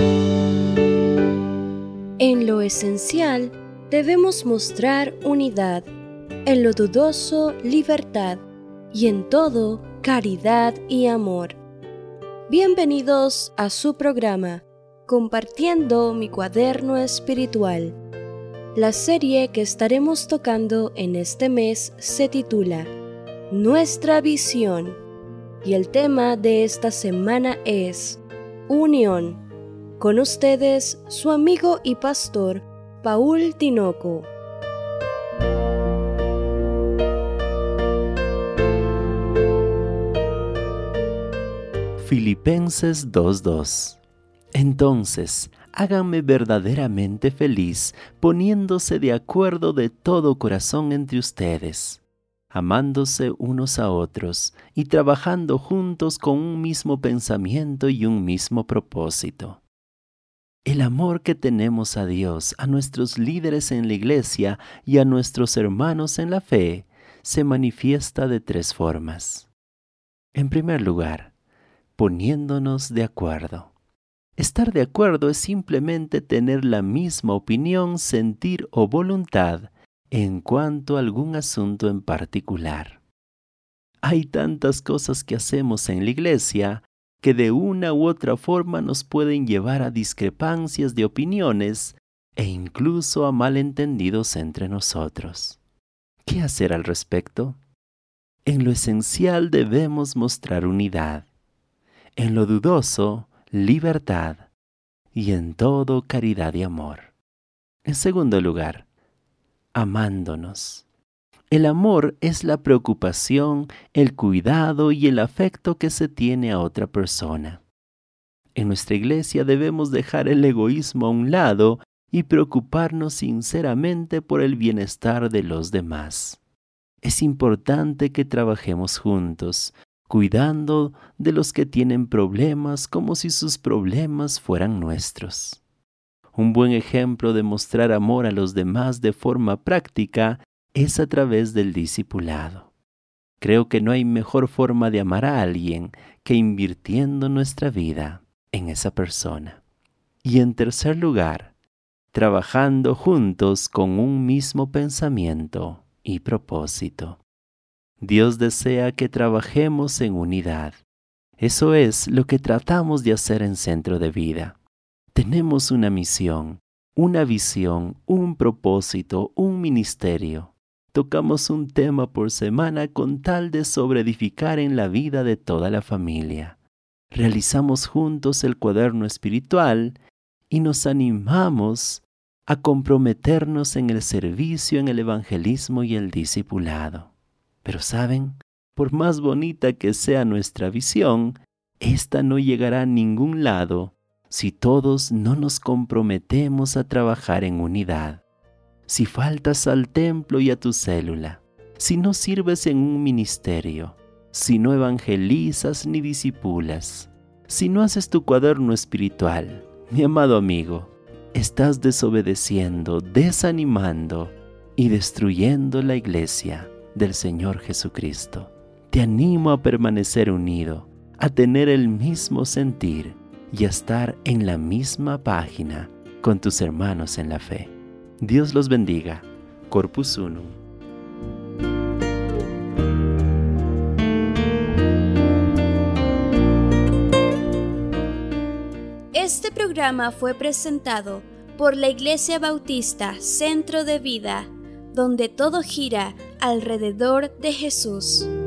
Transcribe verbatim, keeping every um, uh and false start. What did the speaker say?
En lo esencial, debemos mostrar unidad, en lo dudoso, libertad, y en todo, caridad y amor. Bienvenidos a su programa, Compartiendo mi cuaderno espiritual. La serie que estaremos tocando en este mes se titula Nuestra visión, y el tema de esta semana es Unión. Con ustedes, su amigo y pastor, Paul Tinoco. Filipenses dos dos. Entonces, háganme verdaderamente feliz, poniéndose de acuerdo de todo corazón entre ustedes, amándose unos a otros y trabajando juntos con un mismo pensamiento y un mismo propósito. El amor que tenemos a Dios, a nuestros líderes en la iglesia y a nuestros hermanos en la fe, se manifiesta de tres formas. En primer lugar, poniéndonos de acuerdo. Estar de acuerdo es simplemente tener la misma opinión, sentir o voluntad en cuanto a algún asunto en particular. Hay tantas cosas que hacemos en la iglesia que de una u otra forma nos pueden llevar a discrepancias de opiniones e incluso a malentendidos entre nosotros. ¿Qué hacer al respecto? En lo esencial debemos mostrar unidad, en lo dudoso, libertad, y en todo caridad y amor. En segundo lugar, amándonos. El amor es la preocupación, el cuidado y el afecto que se tiene a otra persona. En nuestra iglesia debemos dejar el egoísmo a un lado y preocuparnos sinceramente por el bienestar de los demás. Es importante que trabajemos juntos, cuidando de los que tienen problemas como si sus problemas fueran nuestros. Un buen ejemplo de mostrar amor a los demás de forma práctica es a través del discipulado. Creo que no hay mejor forma de amar a alguien que invirtiendo nuestra vida en esa persona. Y en tercer lugar, trabajando juntos con un mismo pensamiento y propósito. Dios desea que trabajemos en unidad. Eso es lo que tratamos de hacer en Centro de Vida. Tenemos una misión, una visión, un propósito, un ministerio. Tocamos un tema por semana con tal de sobreedificar en la vida de toda la familia. Realizamos juntos el cuaderno espiritual y nos animamos a comprometernos en el servicio, en el evangelismo y el discipulado. Pero ¿saben? Por más bonita que sea nuestra visión, esta no llegará a ningún lado si todos no nos comprometemos a trabajar en unidad. Si faltas al templo y a tu célula, si no sirves en un ministerio, si no evangelizas ni discipulas, si no haces tu cuaderno espiritual, mi amado amigo, estás desobedeciendo, desanimando y destruyendo la iglesia del Señor Jesucristo. Te animo a permanecer unido, a tener el mismo sentir y a estar en la misma página con tus hermanos en la fe. Dios los bendiga. Corpus Unum. Este programa fue presentado por la Iglesia Bautista Centro de Vida, donde todo gira alrededor de Jesús.